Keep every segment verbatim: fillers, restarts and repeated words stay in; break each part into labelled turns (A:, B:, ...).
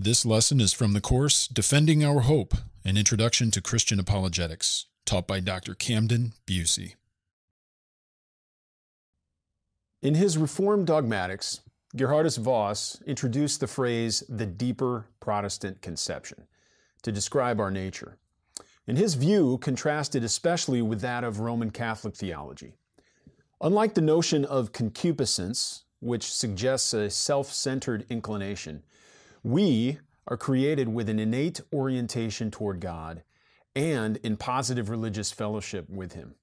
A: This lesson is from the course Defending Our Hope, an Introduction to Christian Apologetics, taught by Doctor Camden Busey.
B: In his Reformed Dogmatics, Gerhardus Voss introduced the phrase, the deeper Protestant conception, to describe our nature. And his view contrasted especially with that of Roman Catholic theology. Unlike the notion of concupiscence, which suggests a self-centered inclination, we are created with an innate orientation toward God and in positive religious fellowship with Him.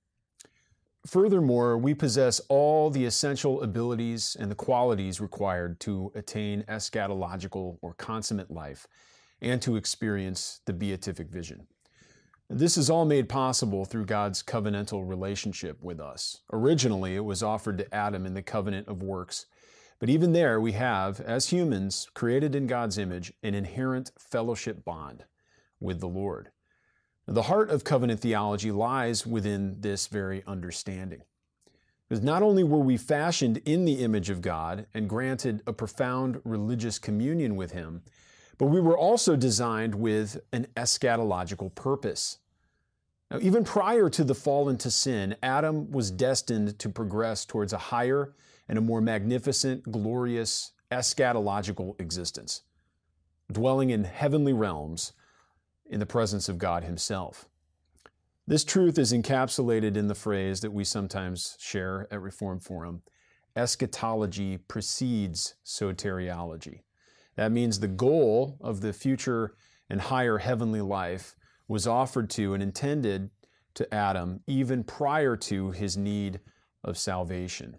B: Furthermore, we possess all the essential abilities and the qualities required to attain eschatological or consummate life and to experience the beatific vision. This is all made possible through God's covenantal relationship with us. Originally, it was offered to Adam in the covenant of works, but even there we have, as humans, created in God's image, an inherent fellowship bond with the Lord. The heart of covenant theology lies within this very understanding. Because not only were we fashioned in the image of God and granted a profound religious communion with Him, but we were also designed with an eschatological purpose. Now, even prior to the fall into sin, Adam was destined to progress towards a higher and a more magnificent, glorious, eschatological existence, dwelling in heavenly realms in the presence of God Himself. This truth is encapsulated in the phrase that we sometimes share at Reformed Forum: eschatology precedes soteriology. That means the goal of the future and higher heavenly life was offered to and intended to Adam even prior to his need of salvation.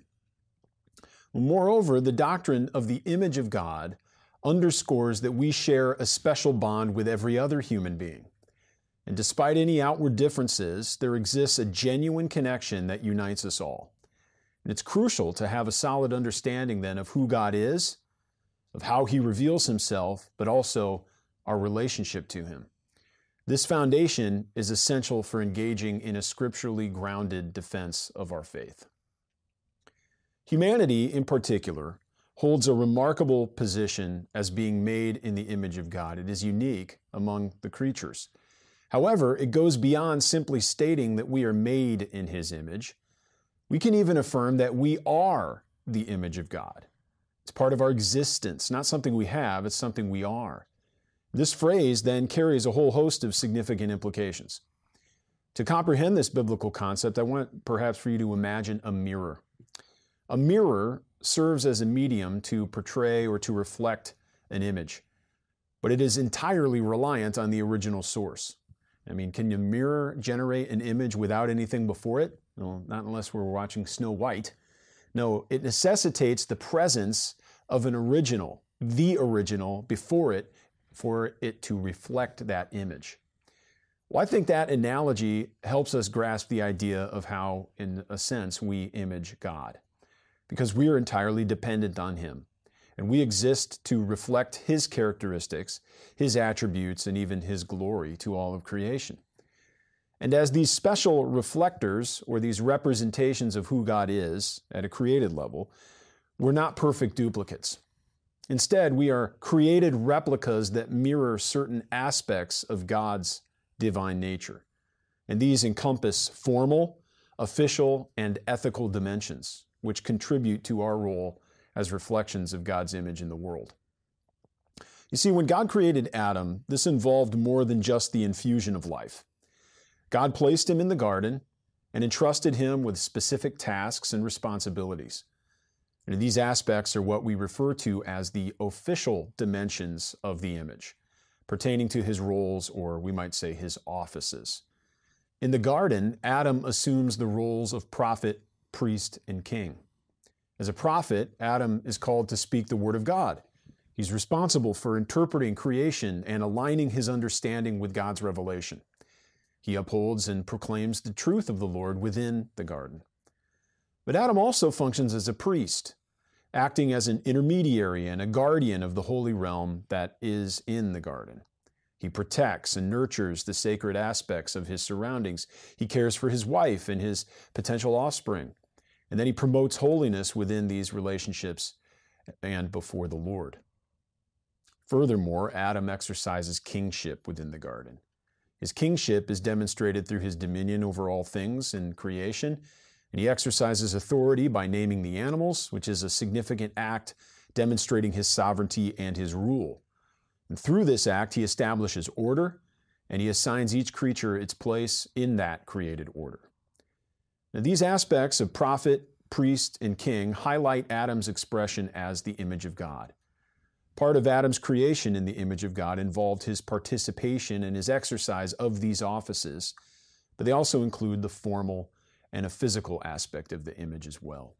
B: Moreover, the doctrine of the image of God underscores that we share a special bond with every other human being. And despite any outward differences, there exists a genuine connection that unites us all. And it's crucial to have a solid understanding then of who God is, of how He reveals Himself, but also our relationship to Him. This foundation is essential for engaging in a scripturally grounded defense of our faith. Humanity, in particular, holds a remarkable position as being made in the image of God. It is unique among the creatures. However, it goes beyond simply stating that we are made in His image. We can even affirm that we are the image of God. It's part of our existence, not something we have, it's something we are. This phrase then carries a whole host of significant implications. To comprehend this biblical concept, I want perhaps for you to imagine a mirror. A mirror serves as a medium to portray or to reflect an image, but it is entirely reliant on the original source. I mean, can a mirror generate an image without anything before it? No, not unless we're watching Snow White. No, it necessitates the presence of an original, the original, before it, for it to reflect that image. Well, I think that analogy helps us grasp the idea of how, in a sense, we image God, because we are entirely dependent on Him, and we exist to reflect His characteristics, His attributes, and even His glory to all of creation. And as these special reflectors, or these representations of who God is at a created level, we're not perfect duplicates. Instead, we are created replicas that mirror certain aspects of God's divine nature. And these encompass formal, official, and ethical dimensions, which contribute to our role as reflections of God's image in the world. You see, when God created Adam, this involved more than just the infusion of life. God placed him in the garden and entrusted him with specific tasks and responsibilities. And these aspects are what we refer to as the official dimensions of the image, pertaining to his roles, or we might say his offices. In the garden, Adam assumes the roles of prophet, priest, and king. As a prophet, Adam is called to speak the word of God. He's responsible for interpreting creation and aligning his understanding with God's revelation. He upholds and proclaims the truth of the Lord within the garden. But Adam also functions as a priest, acting as an intermediary and a guardian of the holy realm that is in the garden. He protects and nurtures the sacred aspects of his surroundings. He cares for his wife and his potential offspring. And then he promotes holiness within these relationships and before the Lord. Furthermore, Adam exercises kingship within the garden. His kingship is demonstrated through his dominion over all things in creation, and he exercises authority by naming the animals, which is a significant act demonstrating his sovereignty and his rule. And through this act, he establishes order, and he assigns each creature its place in that created order. Now, these aspects of prophet, priest, and king highlight Adam's expression as the image of God. Part of Adam's creation in the image of God involved his participation and his exercise of these offices, but they also include the formal and a physical aspect of the image as well.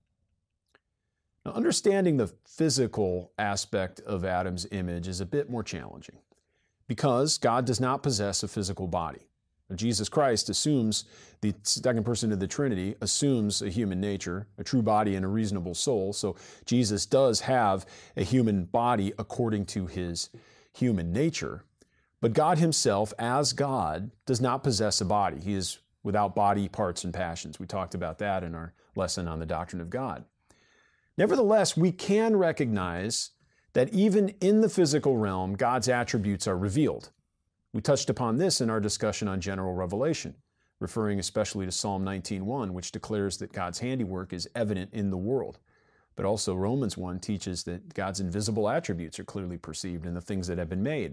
B: Now, understanding the physical aspect of Adam's image is a bit more challenging because God does not possess a physical body. Jesus Christ assumes, the second person of the Trinity assumes a human nature, a true body and a reasonable soul. So Jesus does have a human body according to his human nature. But God himself, as God, does not possess a body. He is without body, parts, and passions. We talked about that in our lesson on the doctrine of God. Nevertheless, we can recognize that even in the physical realm, God's attributes are revealed. We touched upon this in our discussion on general revelation, referring especially to Psalm nineteen one, which declares that God's handiwork is evident in the world. But also Romans one teaches that God's invisible attributes are clearly perceived in the things that have been made.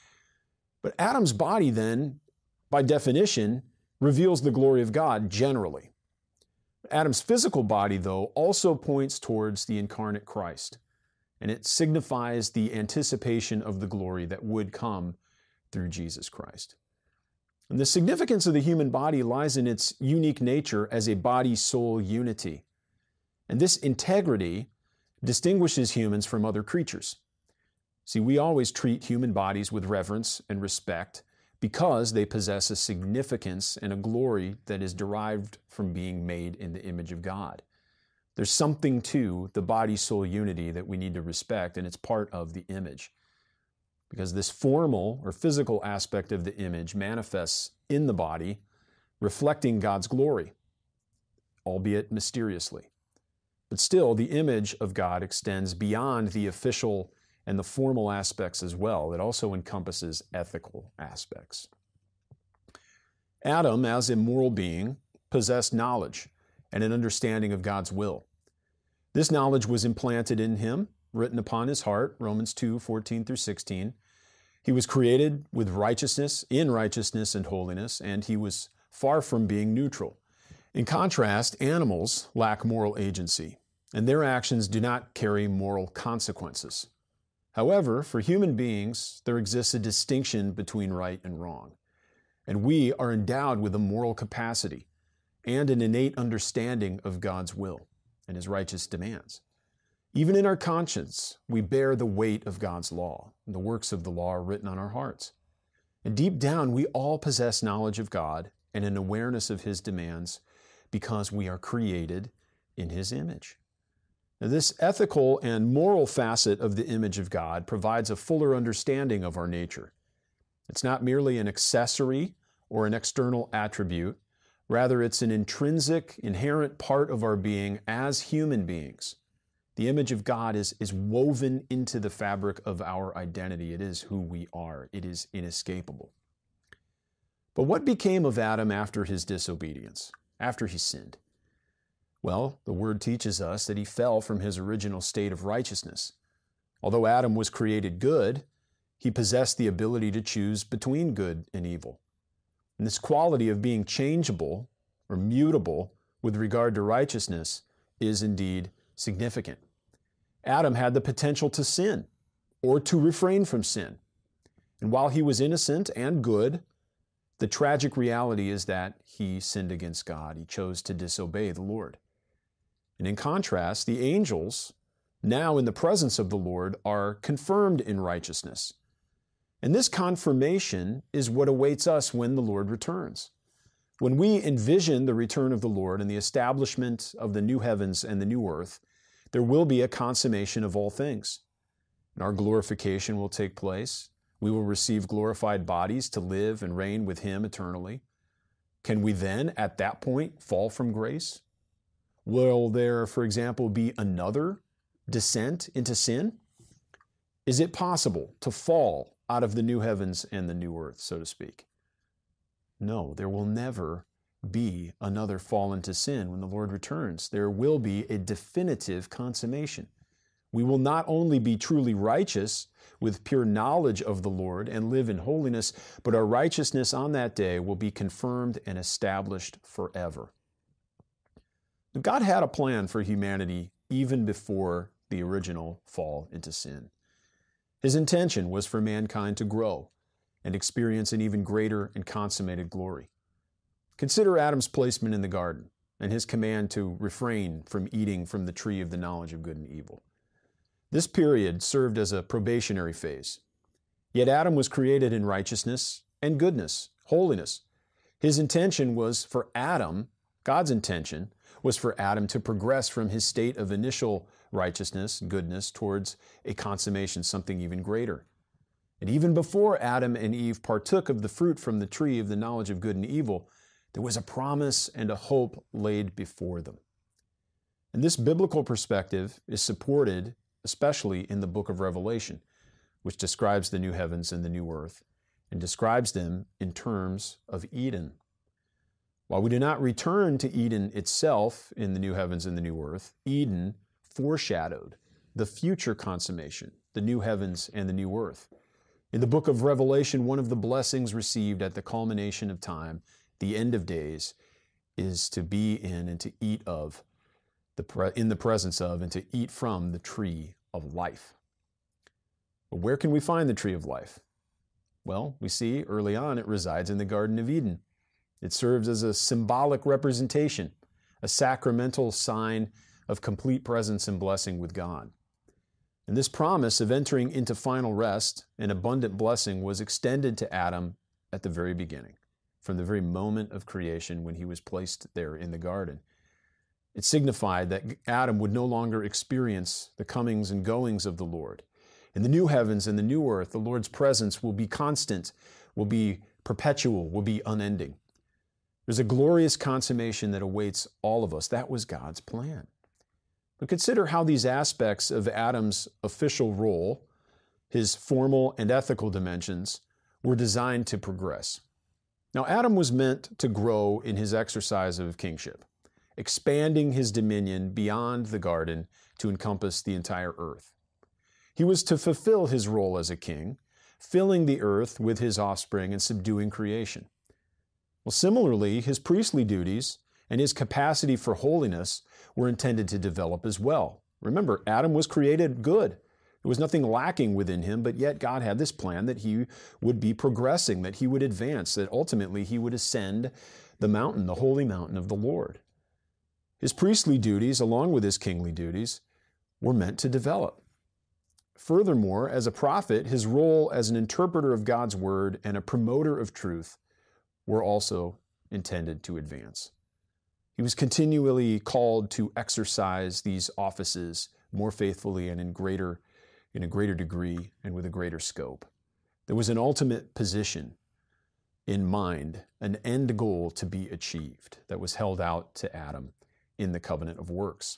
B: But Adam's body then, by definition, reveals the glory of God generally. Adam's physical body, though, also points towards the incarnate Christ, and it signifies the anticipation of the glory that would come through Jesus Christ. And the significance of the human body lies in its unique nature as a body-soul unity. And this integrity distinguishes humans from other creatures. See, we always treat human bodies with reverence and respect because they possess a significance and a glory that is derived from being made in the image of God. There's something to the body-soul unity that we need to respect, and it's part of the image. Because this formal or physical aspect of the image manifests in the body, reflecting God's glory, albeit mysteriously. But still, the image of God extends beyond the official and the formal aspects as well. It also encompasses ethical aspects. Adam, as a moral being, possessed knowledge and an understanding of God's will. This knowledge was implanted in him, written upon his heart, Romans two, fourteen through sixteen. He was created with righteousness, in righteousness and holiness, and he was far from being neutral. In contrast, animals lack moral agency, and their actions do not carry moral consequences. However, for human beings, there exists a distinction between right and wrong, and we are endowed with a moral capacity and an innate understanding of God's will and his righteous demands. Even in our conscience, we bear the weight of God's law, and the works of the law are written on our hearts. And deep down, we all possess knowledge of God and an awareness of his demands because we are created in his image. Now, this ethical and moral facet of the image of God provides a fuller understanding of our nature. It's not merely an accessory or an external attribute. Rather, it's an intrinsic, inherent part of our being as human beings. The image of God is, is woven into the fabric of our identity. It is who we are. It is inescapable. But what became of Adam after his disobedience, after he sinned? Well, the Word teaches us that he fell from his original state of righteousness. Although Adam was created good, he possessed the ability to choose between good and evil. And this quality of being changeable or mutable with regard to righteousness is indeed significant. Adam had the potential to sin or to refrain from sin. And while he was innocent and good, the tragic reality is that he sinned against God. He chose to disobey the Lord. And in contrast, the angels, now in the presence of the Lord, are confirmed in righteousness. And this confirmation is what awaits us when the Lord returns. When we envision the return of the Lord and the establishment of the new heavens and the new earth, there will be a consummation of all things. And our glorification will take place. We will receive glorified bodies to live and reign with him eternally. Can we then, at that point, fall from grace? Will there, for example, be another descent into sin? Is it possible to fall out of the new heavens and the new earth, so to speak? No, there will never be another fall into sin when the Lord returns. There will be a definitive consummation. We will not only be truly righteous with pure knowledge of the Lord and live in holiness, but our righteousness on that day will be confirmed and established forever. God had a plan for humanity even before the original fall into sin. His intention was for mankind to grow and experience an even greater and consummated glory. Consider Adam's placement in the garden and his command to refrain from eating from the tree of the knowledge of good and evil. This period served as a probationary phase. Yet Adam was created in righteousness and goodness, holiness. His intention was for Adam, God's intention was for Adam to progress from his state of initial righteousness, goodness, towards a consummation, something even greater. And even before Adam and Eve partook of the fruit from the tree of the knowledge of good and evil, there was a promise and a hope laid before them. And this biblical perspective is supported especially in the book of Revelation, which describes the new heavens and the new earth, and describes them in terms of Eden. While we do not return to Eden itself in the new heavens and the new earth, Eden foreshadowed the future consummation, the new heavens and the new earth. In the book of Revelation, one of the blessings received at the culmination of time, the end of days, is to be in and to eat of, the pre- in the presence of, and to eat from the tree of life. But where can we find the tree of life? Well, we see early on it resides in the Garden of Eden. It serves as a symbolic representation, a sacramental sign of complete presence and blessing with God. And this promise of entering into final rest and abundant blessing was extended to Adam at the very beginning, from the very moment of creation when he was placed there in the garden. It signified that Adam would no longer experience the comings and goings of the Lord. In the new heavens and the new earth, the Lord's presence will be constant, will be perpetual, will be unending. There's a glorious consummation that awaits all of us. That was God's plan. But consider how these aspects of Adam's official role, his formal and ethical dimensions, were designed to progress. Now, Adam was meant to grow in his exercise of kingship, expanding his dominion beyond the garden to encompass the entire earth. He was to fulfill his role as a king, filling the earth with his offspring and subduing creation. Well, similarly, his priestly duties and his capacity for holiness were intended to develop as well. Remember, Adam was created good. There was nothing lacking within him, but yet God had this plan that he would be progressing, that he would advance, that ultimately he would ascend the mountain, the holy mountain of the Lord. His priestly duties, along with his kingly duties, were meant to develop. Furthermore, as a prophet, his role as an interpreter of God's word and a promoter of truth were also intended to advance. He was continually called to exercise these offices more faithfully and in greater, in a greater degree and with a greater scope. There was an ultimate position in mind, an end goal to be achieved that was held out to Adam in the covenant of works.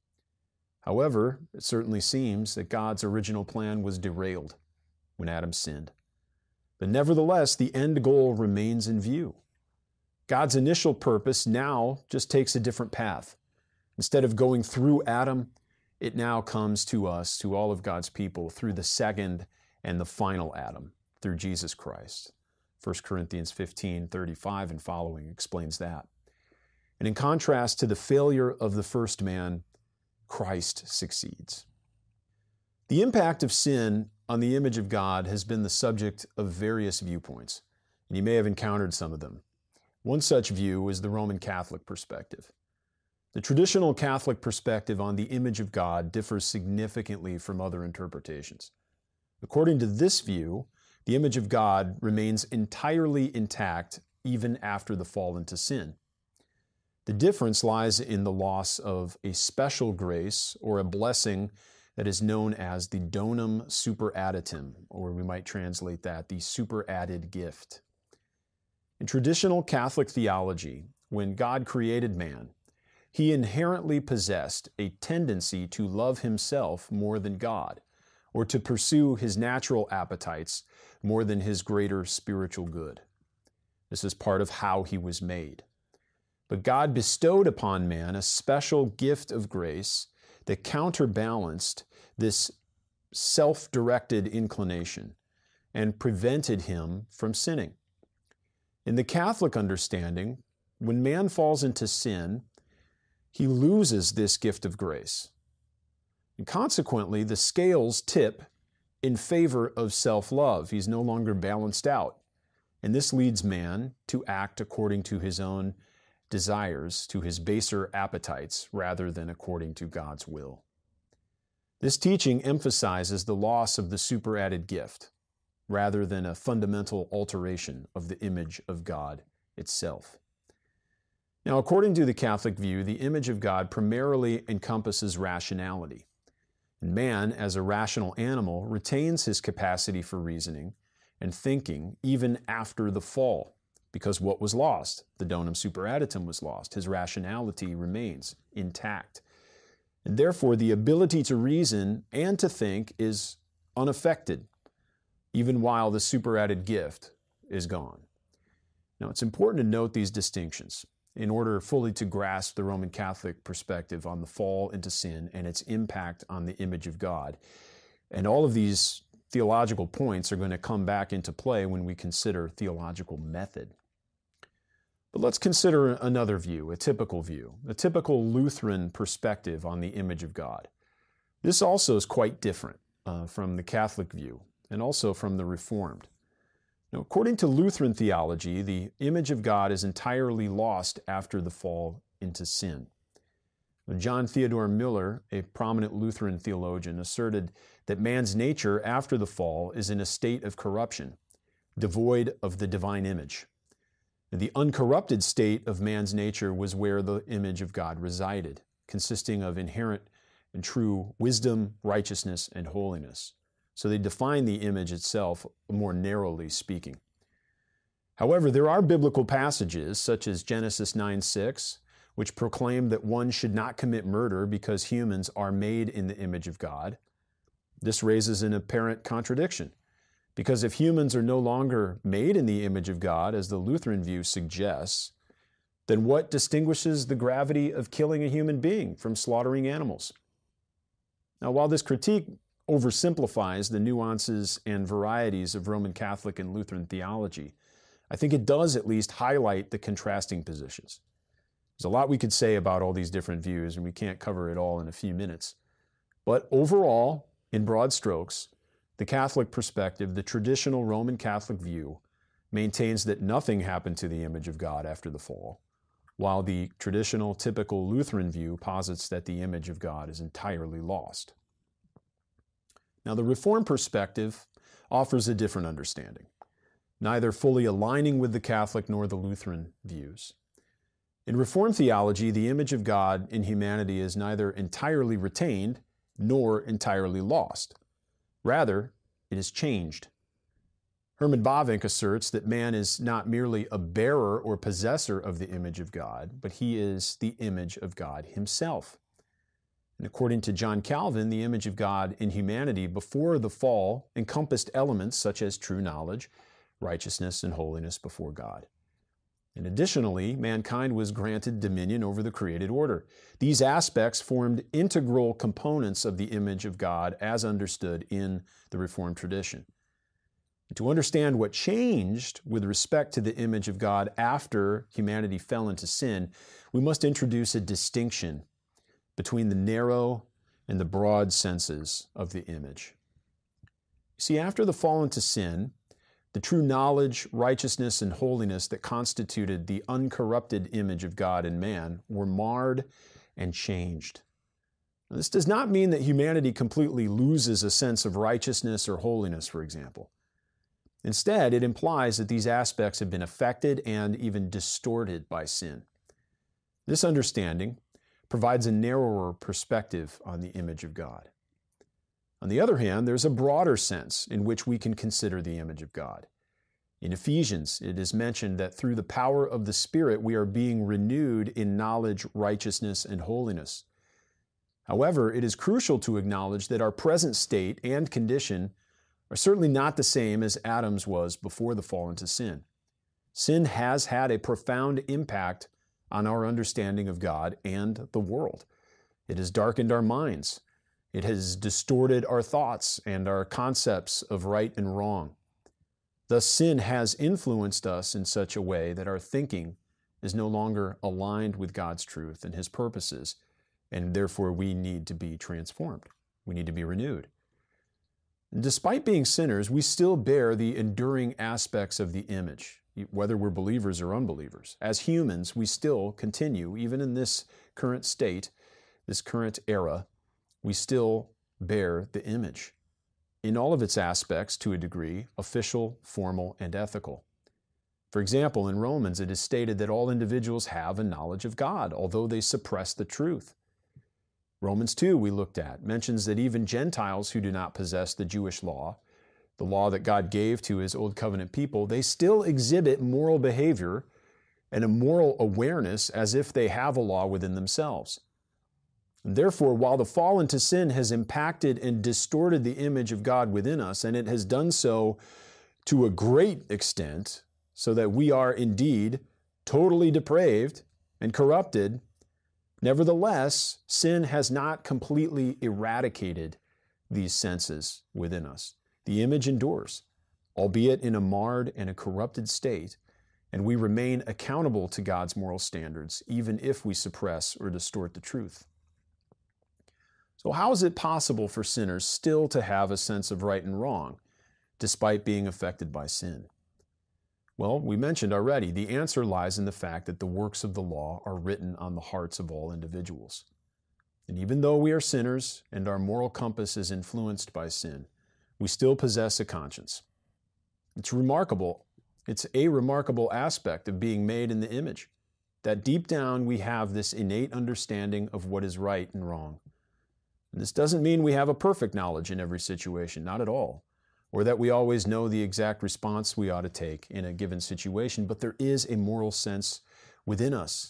B: However, it certainly seems that God's original plan was derailed when Adam sinned. But nevertheless, the end goal remains in view. God's initial purpose now just takes a different path. Instead of going through Adam, it now comes to us, to all of God's people, through the second and the final Adam, through Jesus Christ. First Corinthians fifteen thirty-five and following explains that. And in contrast to the failure of the first man, Christ succeeds. The impact of sin on the image of God has been the subject of various viewpoints, and you may have encountered some of them. One such view is the Roman Catholic perspective. The traditional Catholic perspective on the image of God differs significantly from other interpretations. According to this view, the image of God remains entirely intact even after the fall into sin. The difference lies in the loss of a special grace or a blessing that is known as the donum superadditum, or we might translate that, the superadded gift. In traditional Catholic theology, when God created man, he inherently possessed a tendency to love himself more than God, or to pursue his natural appetites more than his greater spiritual good. This is part of how he was made. But God bestowed upon man a special gift of grace that counterbalanced this self-directed inclination and prevented him from sinning. In the Catholic understanding, when man falls into sin, he loses this gift of grace. And consequently, the scales tip in favor of self-love. He's no longer balanced out. And this leads man to act according to his own desires, to his baser appetites, rather than according to God's will. This teaching emphasizes the loss of the superadded gift, rather than a fundamental alteration of the image of God itself. Now, according to the Catholic view, the image of God primarily encompasses rationality. And man, as a rational animal, retains his capacity for reasoning and thinking even after the fall, because what was lost? The donum superadditum was lost. His rationality remains intact. And therefore, the ability to reason and to think is unaffected, even while the superadded gift is gone. Now, it's important to note these distinctions in order fully to grasp the Roman Catholic perspective on the fall into sin and its impact on the image of God. And all of these theological points are going to come back into play when we consider theological method. But let's consider another view, a typical view, a typical Lutheran perspective on the image of God. This also is quite different uh, from the Catholic view and also from the Reformed. Now, according to Lutheran theology, the image of God is entirely lost after the fall into sin. John Theodore Miller, a prominent Lutheran theologian, asserted that man's nature after the fall is in a state of corruption, devoid of the divine image. The uncorrupted state of man's nature was where the image of God resided, consisting of inherent and true wisdom, righteousness, and holiness. So they define the image itself more narrowly speaking. However, there are biblical passages, such as Genesis nine six, which proclaim that one should not commit murder because humans are made in the image of God. This raises an apparent contradiction, because if humans are no longer made in the image of God, as the Lutheran view suggests, then what distinguishes the gravity of killing a human being from slaughtering animals? Now, while this critique oversimplifies the nuances and varieties of Roman Catholic and Lutheran theology, I think it does at least highlight the contrasting positions. There's a lot we could say about all these different views, and we can't cover it all in a few minutes. But overall, in broad strokes, the Catholic perspective, the traditional Roman Catholic view, maintains that nothing happened to the image of God after the fall, while the traditional, typical Lutheran view posits that the image of God is entirely lost. Now, the Reformed perspective offers a different understanding, neither fully aligning with the Catholic nor the Lutheran views. In Reformed theology, the image of God in humanity is neither entirely retained nor entirely lost. Rather, it is changed. Herman Bavinck asserts that man is not merely a bearer or possessor of the image of God, but he is the image of God himself. And according to John Calvin, the image of God in humanity before the fall encompassed elements such as true knowledge, righteousness, and holiness before God. And additionally, mankind was granted dominion over the created order. These aspects formed integral components of the image of God as understood in the Reformed tradition. And to understand what changed with respect to the image of God after humanity fell into sin, we must introduce a distinction between the narrow and the broad senses of the image. See, after the fall into sin, the true knowledge, righteousness, and holiness that constituted the uncorrupted image of God in man were marred and changed. Now, this does not mean that humanity completely loses a sense of righteousness or holiness, for example. Instead, it implies that these aspects have been affected and even distorted by sin. This understanding provides a narrower perspective on the image of God. On the other hand, there's a broader sense in which we can consider the image of God. In Ephesians, it is mentioned that through the power of the Spirit, we are being renewed in knowledge, righteousness, and holiness. However, it is crucial to acknowledge that our present state and condition are certainly not the same as Adam's was before the fall into sin. Sin has had a profound impact on our understanding of God and the world. It has darkened our minds. It has distorted our thoughts and our concepts of right and wrong. Thus, sin has influenced us in such a way that our thinking is no longer aligned with God's truth and His purposes, and therefore we need to be transformed. We need to be renewed. And despite being sinners, we still bear the enduring aspects of the image, whether we're believers or unbelievers. As humans, we still continue, even in this current state, this current era, we still bear the image in all of its aspects to a degree, official, formal, and ethical. For example, in Romans, it is stated that all individuals have a knowledge of God, although they suppress the truth. Romans two, we looked at, mentions that even Gentiles who do not possess the Jewish law, the law that God gave to His Old Covenant people, they still exhibit moral behavior and a moral awareness as if they have a law within themselves. And therefore, while the fall into sin has impacted and distorted the image of God within us, and it has done so to a great extent, so that we are indeed totally depraved and corrupted, nevertheless, sin has not completely eradicated these senses within us. The image endures, albeit in a marred and a corrupted state, and we remain accountable to God's moral standards, even if we suppress or distort the truth. So how is it possible for sinners still to have a sense of right and wrong, despite being affected by sin? Well, we mentioned already, the answer lies in the fact that the works of the law are written on the hearts of all individuals. And even though we are sinners and our moral compass is influenced by sin, we still possess a conscience. It's remarkable. It's a remarkable aspect of being made in the image, that deep down we have this innate understanding of what is right and wrong. And this doesn't mean we have a perfect knowledge in every situation, not at all, or that we always know the exact response we ought to take in a given situation, but there is a moral sense within us.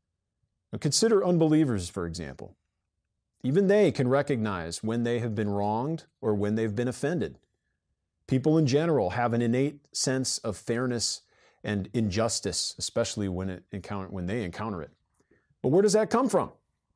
B: Now consider unbelievers, for example. Even they can recognize when they have been wronged or when they've been offended. People in general have an innate sense of fairness and injustice, especially when, it encounter, when they encounter it. But where does that come from?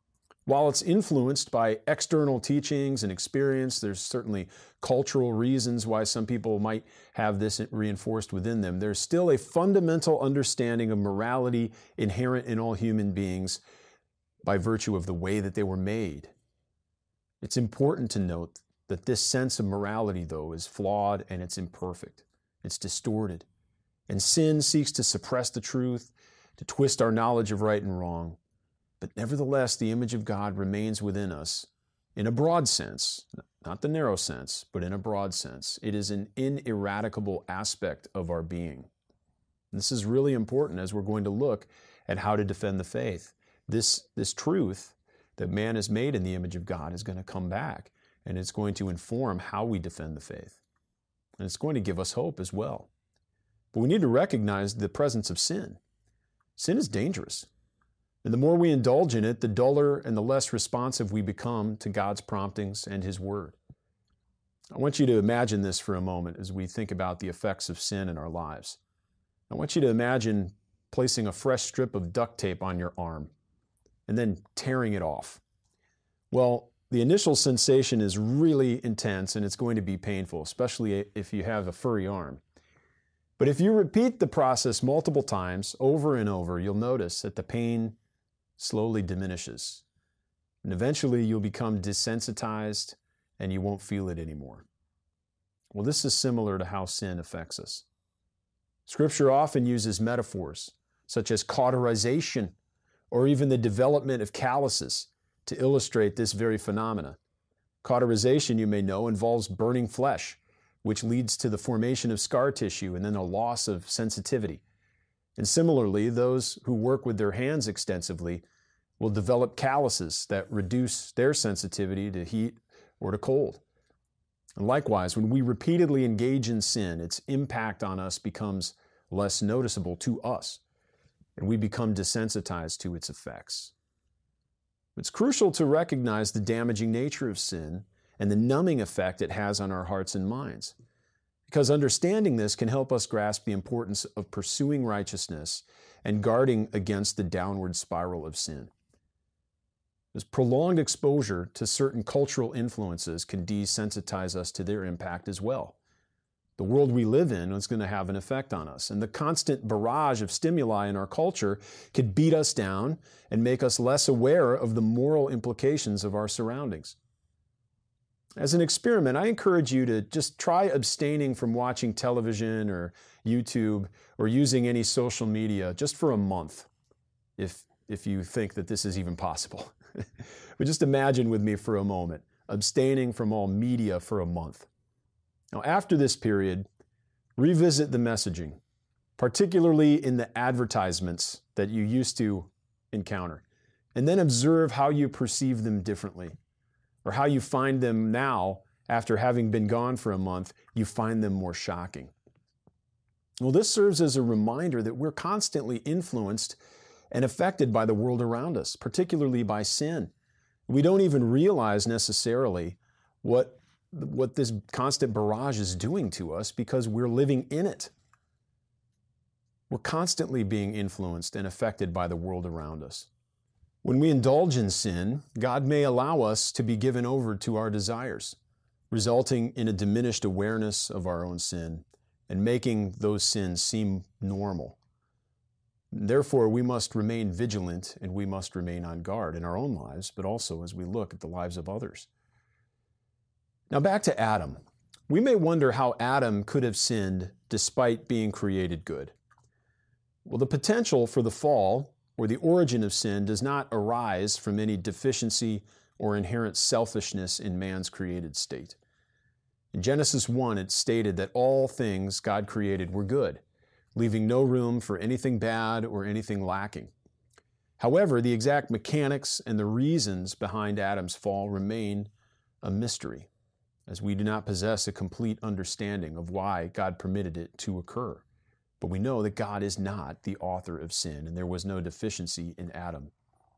B: While it's influenced by external teachings and experience, there's certainly cultural reasons why some people might have this reinforced within them. There's still a fundamental understanding of morality inherent in all human beings by virtue of the way that they were made. It's important to note that this sense of morality, though, is flawed and it's imperfect. It's distorted. And sin seeks to suppress the truth, to twist our knowledge of right and wrong. But nevertheless, the image of God remains within us in a broad sense, not the narrow sense, but in a broad sense. It is an ineradicable aspect of our being. This is really important as we're going to look at how to defend the faith. This, this truth that man is made in the image of God is going to come back, and it's going to inform how we defend the faith. And it's going to give us hope as well. But we need to recognize the presence of sin. Sin is dangerous. And the more we indulge in it, the duller and the less responsive we become to God's promptings and His Word. I want you to imagine this for a moment as we think about the effects of sin in our lives. I want you to imagine placing a fresh strip of duct tape on your arm and then tearing it off. Well, the initial sensation is really intense and it's going to be painful, especially if you have a furry arm. But if you repeat the process multiple times, over and over, you'll notice that the pain slowly diminishes. And eventually you'll become desensitized and you won't feel it anymore. Well, this is similar to how sin affects us. Scripture often uses metaphors such as cauterization or even the development of calluses to illustrate this very phenomena. Cauterization, you may know, involves burning flesh, which leads to the formation of scar tissue and then a loss of sensitivity. And similarly, those who work with their hands extensively will develop calluses that reduce their sensitivity to heat or to cold. And likewise, when we repeatedly engage in sin, its impact on us becomes less noticeable to us, and we become desensitized to its effects. It's crucial to recognize the damaging nature of sin and the numbing effect it has on our hearts and minds, because understanding this can help us grasp the importance of pursuing righteousness and guarding against the downward spiral of sin. This prolonged exposure to certain cultural influences can desensitize us to their impact as well. The world we live in is going to have an effect on us, and the constant barrage of stimuli in our culture could beat us down and make us less aware of the moral implications of our surroundings. As an experiment, I encourage you to just try abstaining from watching television or YouTube or using any social media just for a month, if, if you think that this is even possible. But just imagine with me for a moment, abstaining from all media for a month. Now, after this period, revisit the messaging, particularly in the advertisements that you used to encounter, and then observe how you perceive them differently, or how you find them now, after having been gone for a month, you find them more shocking. Well, this serves as a reminder that we're constantly influenced and affected by the world around us, particularly by sin. We don't even realize necessarily what what this constant barrage is doing to us because we're living in it. We're constantly being influenced and affected by the world around us. When we indulge in sin, God may allow us to be given over to our desires, resulting in a diminished awareness of our own sin and making those sins seem normal. Therefore, we must remain vigilant and we must remain on guard in our own lives, but also as we look at the lives of others. Now back to Adam. We may wonder how Adam could have sinned despite being created good. Well, the potential for the fall or the origin of sin does not arise from any deficiency or inherent selfishness in man's created state. In Genesis one, it stated that all things God created were good, leaving no room for anything bad or anything lacking. However, the exact mechanics and the reasons behind Adam's fall remain a mystery, as we do not possess a complete understanding of why God permitted it to occur. But we know that God is not the author of sin, and there was no deficiency in Adam.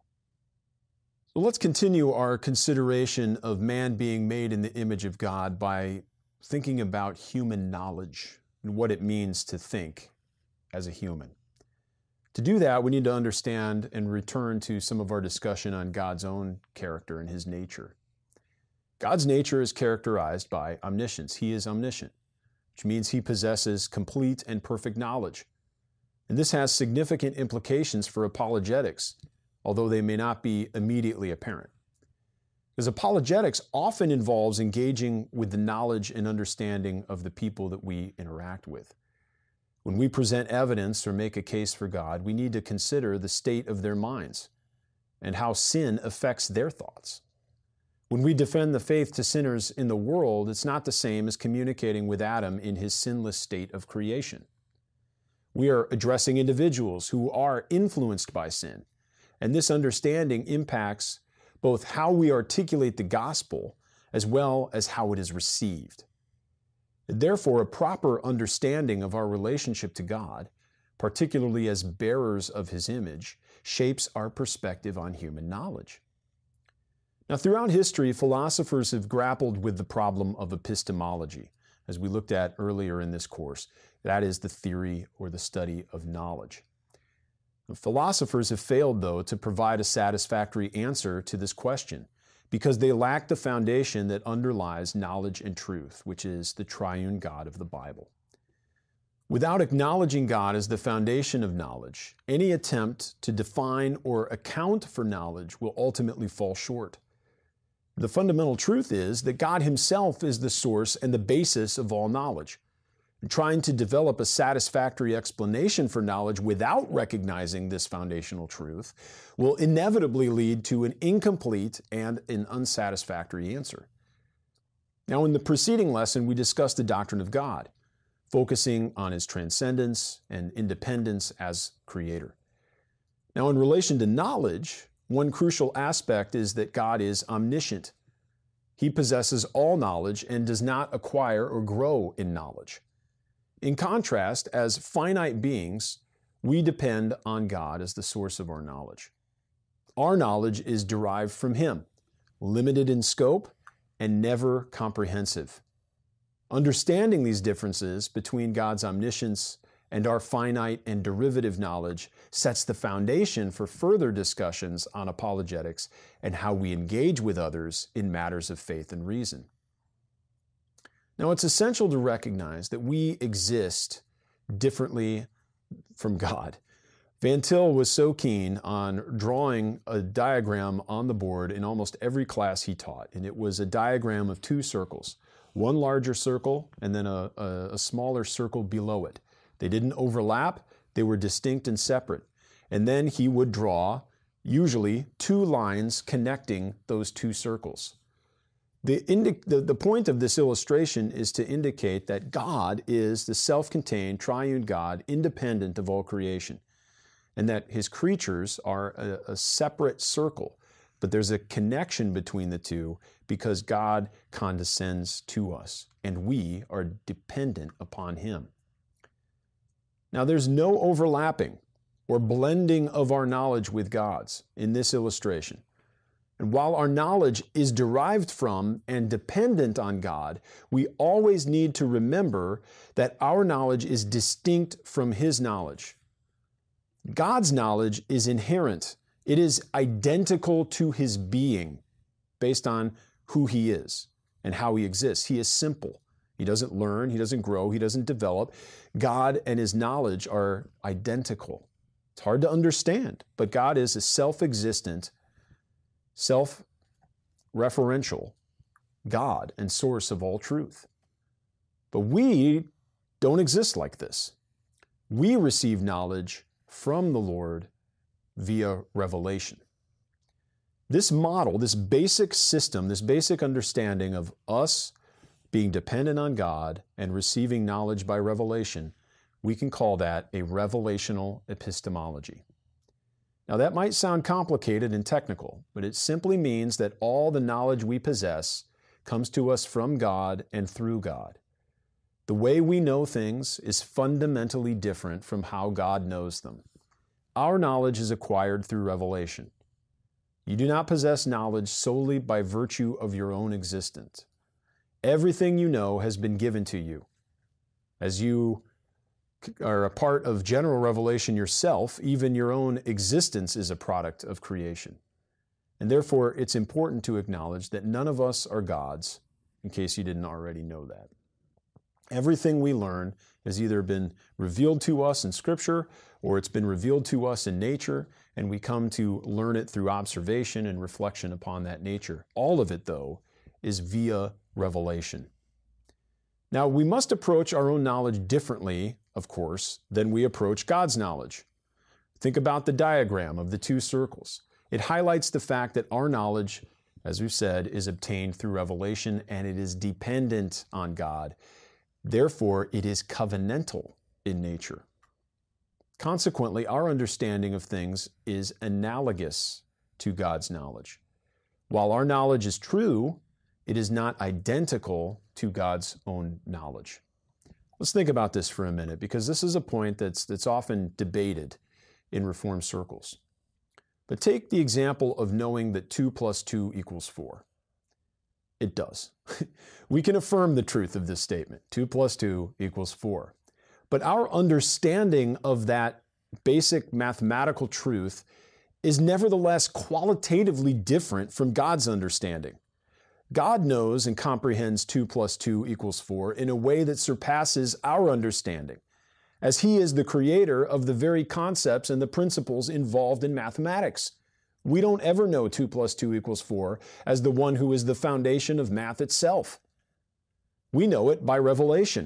B: So let's continue our consideration of man being made in the image of God by thinking about human knowledge and what it means to think as a human. To do that, we need to understand and return to some of our discussion on God's own character and His nature. God's nature is characterized by omniscience. He is omniscient, which means He possesses complete and perfect knowledge. And this has significant implications for apologetics, although they may not be immediately apparent. Because apologetics often involves engaging with the knowledge and understanding of the people that we interact with. When we present evidence or make a case for God, we need to consider the state of their minds and how sin affects their thoughts. When we defend the faith to sinners in the world, it's not the same as communicating with Adam in his sinless state of creation. We are addressing individuals who are influenced by sin, and this understanding impacts both how we articulate the gospel as well as how it is received. Therefore, a proper understanding of our relationship to God, particularly as bearers of His image, shapes our perspective on human knowledge. Now, throughout history, philosophers have grappled with the problem of epistemology, as we looked at earlier in this course. That is the theory or the study of knowledge. Philosophers have failed, though, to provide a satisfactory answer to this question because they lack the foundation that underlies knowledge and truth, which is the triune God of the Bible. Without acknowledging God as the foundation of knowledge, any attempt to define or account for knowledge will ultimately fall short. The fundamental truth is that God Himself is the source and the basis of all knowledge. Trying to develop a satisfactory explanation for knowledge without recognizing this foundational truth will inevitably lead to an incomplete and an unsatisfactory answer. Now, in the preceding lesson, we discussed the doctrine of God, focusing on His transcendence and independence as Creator. Now, in relation to knowledge, one crucial aspect is that God is omniscient. He possesses all knowledge and does not acquire or grow in knowledge. In contrast, as finite beings, we depend on God as the source of our knowledge. Our knowledge is derived from Him, limited in scope and never comprehensive. Understanding these differences between God's omniscience and our finite and derivative knowledge sets the foundation for further discussions on apologetics and how we engage with others in matters of faith and reason. Now, it's essential to recognize that we exist differently from God. Van Til was so keen on drawing a diagram on the board in almost every class he taught, and it was a diagram of two circles, one larger circle and then a, a, a smaller circle below it. They didn't overlap, they were distinct and separate. And then he would draw, usually, two lines connecting those two circles. The, indi- the, the point of this illustration is to indicate that God is the self-contained triune God, independent of all creation, and that His creatures are a, a separate circle, but there's a connection between the two because God condescends to us, and we are dependent upon Him. Now, there's no overlapping or blending of our knowledge with God's in this illustration. And while our knowledge is derived from and dependent on God, we always need to remember that our knowledge is distinct from His knowledge. God's knowledge is inherent. It is identical to His being based on who He is and how He exists. He is simple. He doesn't learn, He doesn't grow, He doesn't develop. God and His knowledge are identical. It's hard to understand, but God is a self-existent, self-referential God and source of all truth. But we don't exist like this. We receive knowledge from the Lord via revelation. This model, this basic system, this basic understanding of us being dependent on God and receiving knowledge by revelation, we can call that a revelational epistemology. Now, that might sound complicated and technical, but it simply means that all the knowledge we possess comes to us from God and through God. The way we know things is fundamentally different from how God knows them. Our knowledge is acquired through revelation. You do not possess knowledge solely by virtue of your own existence. Everything you know has been given to you. As you are a part of general revelation yourself, even your own existence is a product of creation. And therefore, it's important to acknowledge that none of us are gods, in case you didn't already know that. Everything we learn has either been revealed to us in Scripture or it's been revealed to us in nature, and we come to learn it through observation and reflection upon that nature. All of it, though, is via revelation. Now, we must approach our own knowledge differently, of course, than we approach God's knowledge. Think about the diagram of the two circles. It highlights the fact that our knowledge, as we've said, is obtained through revelation, and it is dependent on God. Therefore, it is covenantal in nature. Consequently, our understanding of things is analogous to God's knowledge. While our knowledge is true, it is not identical to God's own knowledge. Let's think about this for a minute, because this is a point that's, that's often debated in Reformed circles. But take the example of knowing that two plus two equals four. It does. We can affirm the truth of this statement. two plus two equals four. But our understanding of that basic mathematical truth is nevertheless qualitatively different from God's understanding. God knows and comprehends two plus two equals four in a way that surpasses our understanding, as He is the creator of the very concepts and the principles involved in mathematics. We don't ever know two plus two equals four as the one who is the foundation of math itself. We know it by revelation.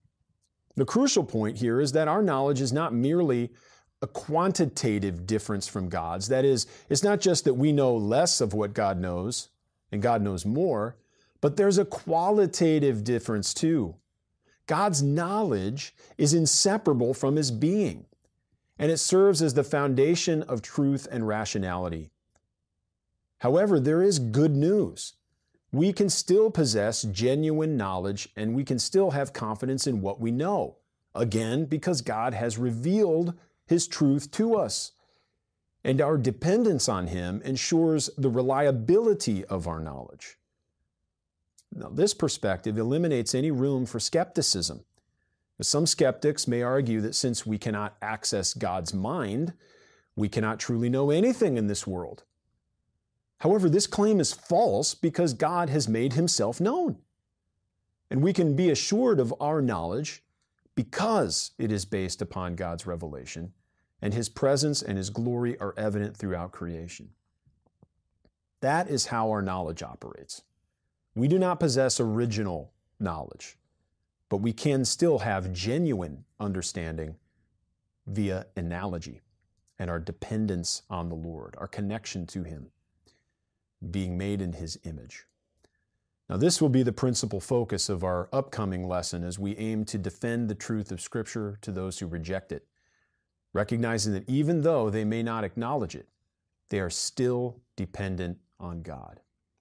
B: The crucial point here is that our knowledge is not merely a quantitative difference from God's. That is, it's not just that we know less of what God knows and God knows more, but there's a qualitative difference too. God's knowledge is inseparable from His being, and it serves as the foundation of truth and rationality. However, there is good news. We can still possess genuine knowledge, and we can still have confidence in what we know. Again, because God has revealed His truth to us. And our dependence on Him ensures the reliability of our knowledge. Now, this perspective eliminates any room for skepticism. Some skeptics may argue that since we cannot access God's mind, we cannot truly know anything in this world. However, this claim is false because God has made Himself known. And we can be assured of our knowledge because it is based upon God's revelation, and His presence and His glory are evident throughout creation. That is how our knowledge operates. We do not possess original knowledge, but we can still have genuine understanding via analogy and our dependence on the Lord, our connection to Him, being made in His image. Now, this will be the principal focus of our upcoming lesson as we aim to defend the truth of Scripture to those who reject it, recognizing that even though they may not acknowledge it, they are still dependent on God.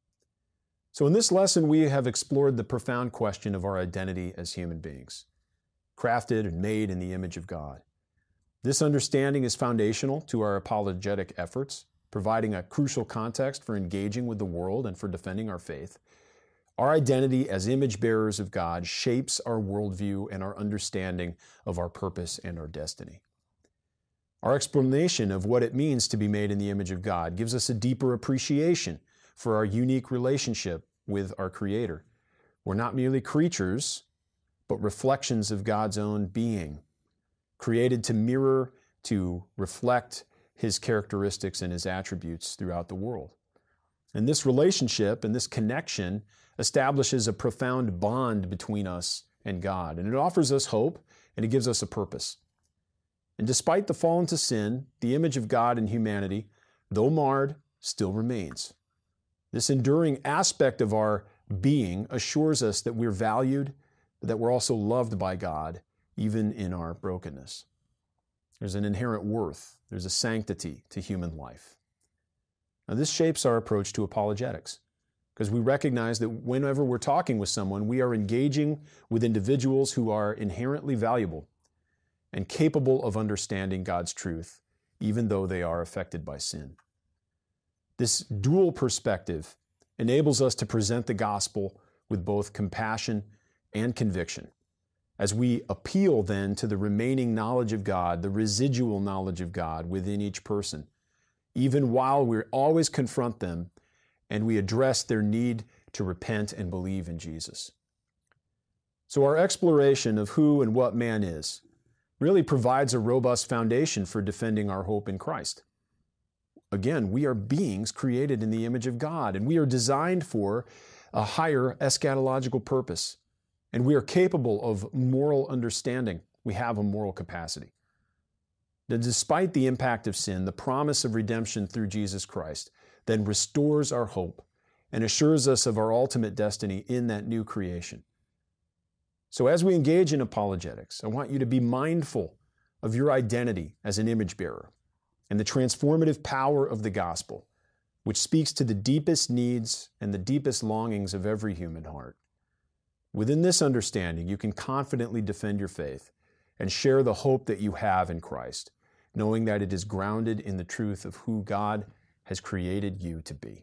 B: So in this lesson, we have explored the profound question of our identity as human beings, crafted and made in the image of God. This understanding is foundational to our apologetic efforts, providing a crucial context for engaging with the world and for defending our faith. Our identity as image bearers of God shapes our worldview and our understanding of our purpose and our destiny. Our explanation of what it means to be made in the image of God gives us a deeper appreciation for our unique relationship with our Creator. We're not merely creatures, but reflections of God's own being, created to mirror, to reflect His characteristics and His attributes throughout the world. And this relationship and this connection establishes a profound bond between us and God, and it offers us hope and it gives us a purpose. And despite the fall into sin, the image of God in humanity, though marred, still remains. This enduring aspect of our being assures us that we're valued, but that we're also loved by God, even in our brokenness. There's an inherent worth. There's a sanctity to human life. Now, this shapes our approach to apologetics, because we recognize that whenever we're talking with someone, we are engaging with individuals who are inherently valuable and capable of understanding God's truth, even though they are affected by sin. This dual perspective enables us to present the gospel with both compassion and conviction, as we appeal then to the remaining knowledge of God, the residual knowledge of God within each person, even while we always confront them and we address their need to repent and believe in Jesus. So our exploration of who and what man is really provides a robust foundation for defending our hope in Christ. Again, we are beings created in the image of God, and we are designed for a higher eschatological purpose, and we are capable of moral understanding. We have a moral capacity. That despite the impact of sin, the promise of redemption through Jesus Christ then restores our hope and assures us of our ultimate destiny in that new creation. So as we engage in apologetics, I want you to be mindful of your identity as an image bearer and the transformative power of the gospel, which speaks to the deepest needs and the deepest longings of every human heart. Within this understanding, you can confidently defend your faith and share the hope that you have in Christ, knowing that it is grounded in the truth of who God has created you to be.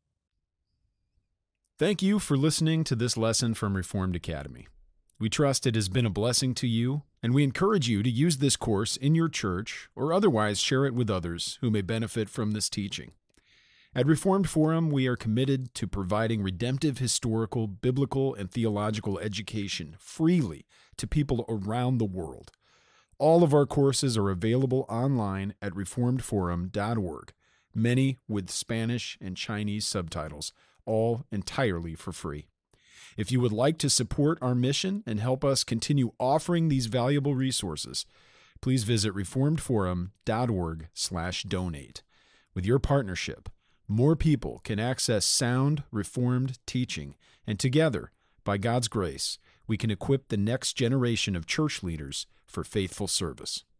A: Thank you for listening to this lesson from Reformed Academy. We trust it has been a blessing to you, and we encourage you to use this course in your church or otherwise share it with others who may benefit from this teaching. At Reformed Forum, we are committed to providing redemptive historical, biblical, and theological education freely to people around the world. All of our courses are available online at reformed forum dot org, many with Spanish and Chinese subtitles, all entirely for free. If you would like to support our mission and help us continue offering these valuable resources, please visit reformed forum dot org slash donate. With your partnership, more people can access sound, Reformed teaching, and together, by God's grace, we can equip the next generation of church leaders for faithful service.